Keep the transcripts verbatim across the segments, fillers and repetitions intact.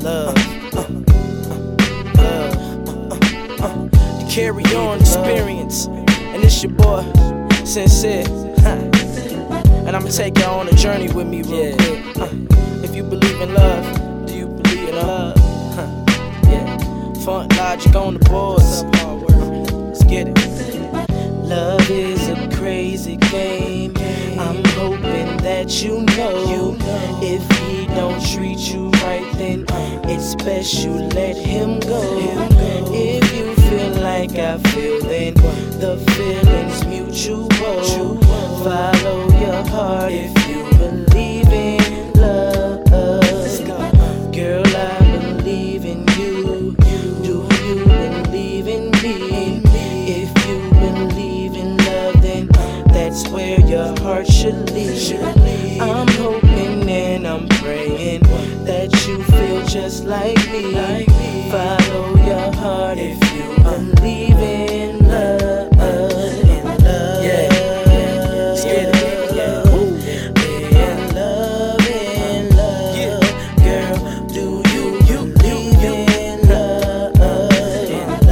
love, uh, uh, love, uh, uh, the Carry On Experience, and it's your boy, Sincere, and I'ma take y'all on a journey with me real yeah. quick. Uh, if you believe in love, do you believe in love? Huh. Yeah. Funk Logic on the boards. Let's get it. Love is a crazy game. I'm hoping that you know. If he don't treat you right, then it's best you let him go. If you feel like I feel, then the feeling's mutual. Follow your heart if you believe in love. Girl, I believe in you. Do you believe in me? If you believe in love, then that's where your heart should lead. I'm hoping and I'm praying that you feel just like me. Follow your heart if you believe in love. In love, yeah, yeah. Let's get it, yeah. In love, in love, girl, do you you believe in love? In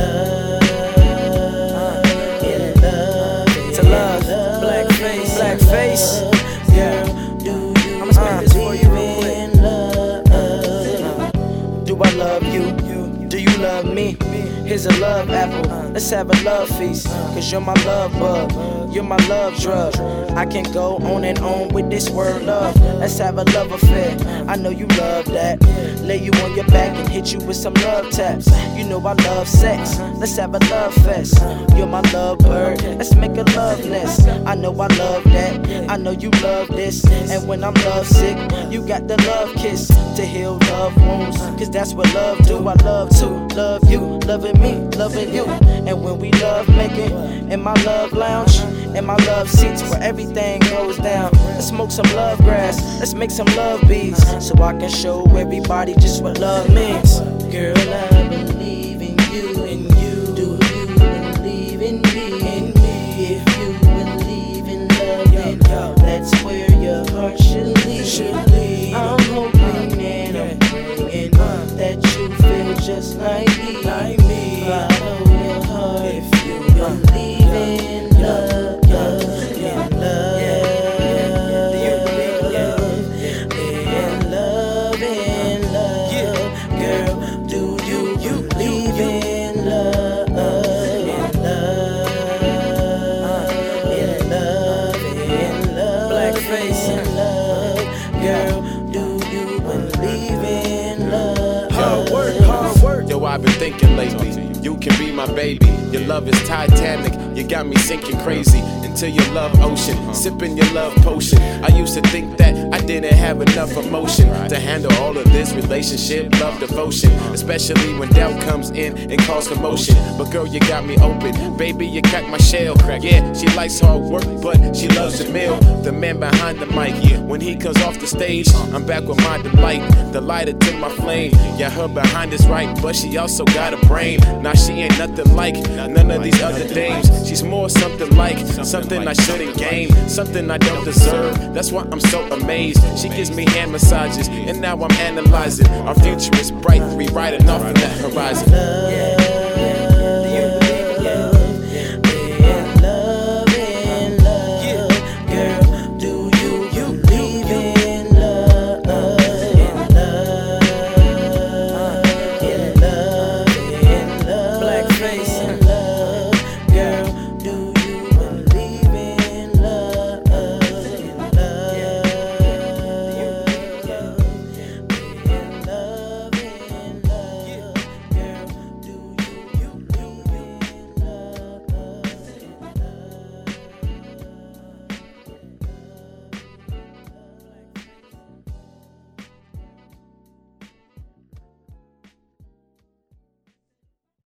love, in love, to love, black face, black face, girl, do you? I'ma spit this for you real quick. Do I love you? Do you love me? Here's a love apple, let's have a love feast. Cause you're my love bug, you're my love drug. I can go on and on with this word love. Let's have a love affair, I know you love that. Lay you on your back and hit you with some love taps. You know I love sex, let's have a love fest. You're my love bird, let's make a love nest. I know I love that, I know you love this. And when I'm love sick, you got the love kiss to heal love wounds. Cause that's what love do, I love to love you, loving me, loving you. And when we love making in my love lounge, in my love seats where everything goes down, let's smoke some love grass, let's make some love beads, so I can show everybody just what love means. Girl, I believe in you, in you. Do you believe in me? In me. If you believe in love, then that's where your heart should lead. I'm hoping and I'm praying that you feel just like me. Follow your heart if you believe in love. In love, in love, in love, girl, do you believe in love? In love, in love, in love, black face, in love, girl, do you believe in love? Hard work, hard work. Yo, I've been thinking lately, you can be my baby. Your love is Titanic, you got me sinking crazy into your love ocean, sipping your love potion. I used to think that I didn't have enough emotion to handle all of this relationship, love, devotion, especially when doubt comes in and cause commotion. But girl, you got me open, baby, you cracked my shell. Yeah, she likes hard work, but she loves the meal. The man behind the mic, when he comes off the stage, I'm back with my delight, delighted to my flame. Yeah, her behind is right, but she also got a brain. Now she ain't nothing like none of these other dames. She's more something like something I shouldn't gain, something I don't deserve. That's why I'm so amazed. She gives me hand massages, and now I'm analyzing. Our future is bright, rewriting off of that horizon.